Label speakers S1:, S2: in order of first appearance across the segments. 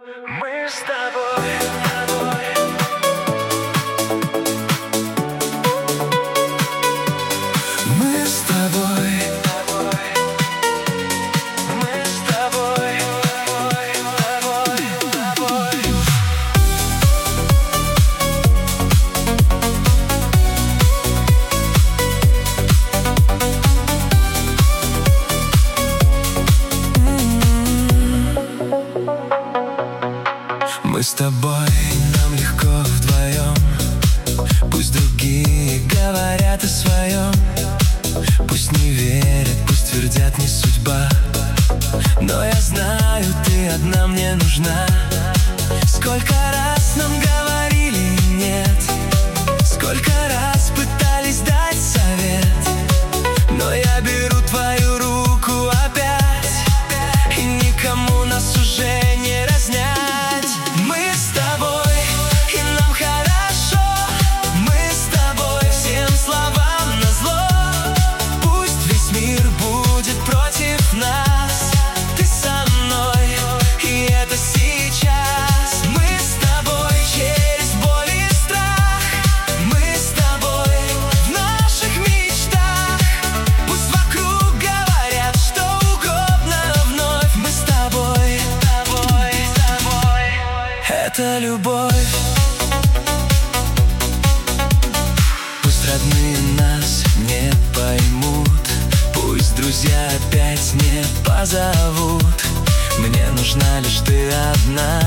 S1: Мы с тобой. Мы с тобой. Мы с тобой. Мы с тобой, нам легко вдвоем. Пусть другие говорят о своем, пусть не верят, пусть твердят не судьба. Но я знаю, ты одна мне нужна. Сколько раз нам говорили нет, сколько раз пытались дать совет, но я беру твою руку опять, и никому нас уже не разнять. Это любовь. Пусть родные нас не поймут, пусть друзья опять не позовут, мне нужна лишь ты одна.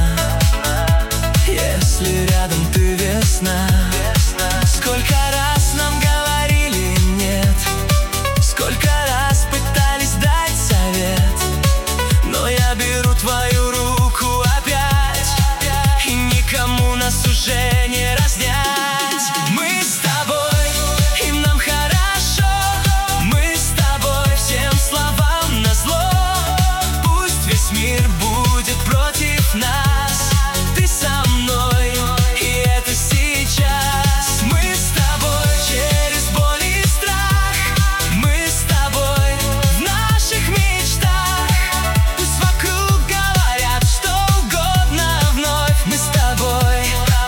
S1: Если рядом ты весна. Сколько раз нам говорили нет, сколько раз пытались дать совет, но я беру твою руку опять, и никому нас уже не разнять. Мы с тобой, и нам хорошо. Мы с тобой всем словам назло. Пусть весь мир будет против нас, ты со мной, и это сейчас. Мы с тобой через боль и страх. Мы с тобой в наших мечтах. Пусть вокруг говорят что угодно вновь. Мы с тобой,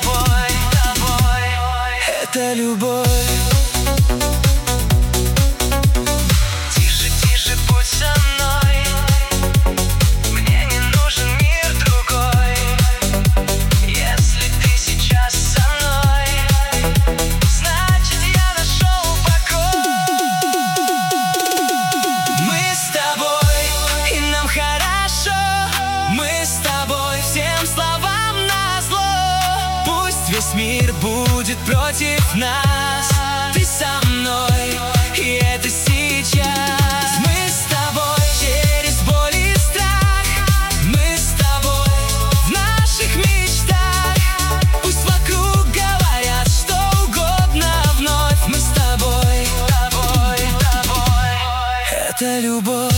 S1: это любовь. Тише, тише, будь со мной. Мне не нужен мир другой. Если ты сейчас со мной, значит я нашел покой. Мы с тобой, и нам хорошо. Мы с тобой всем словам назло. Пусть весь мир будет против нас, ты со мной, и это сейчас. Мы с тобой через боль и страх. Мы с тобой в наших мечтах. Пусть вокруг говорят что угодно вновь. Мы с тобой, это любовь.